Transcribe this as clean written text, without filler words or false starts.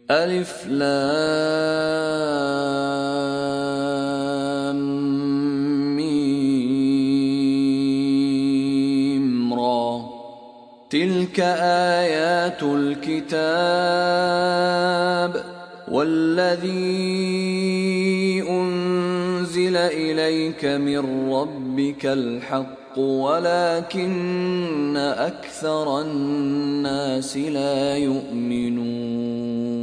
ألف لام ميم را. تلك آيات الكتاب والذي أنزل إليك من ربك الحق ولكن أكثر الناس لا يؤمنون.